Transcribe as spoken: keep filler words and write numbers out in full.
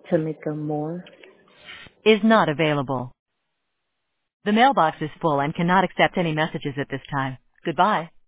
Tamika Moore. Is not available. The mailbox is full and cannot accept any messages at this time. Goodbye.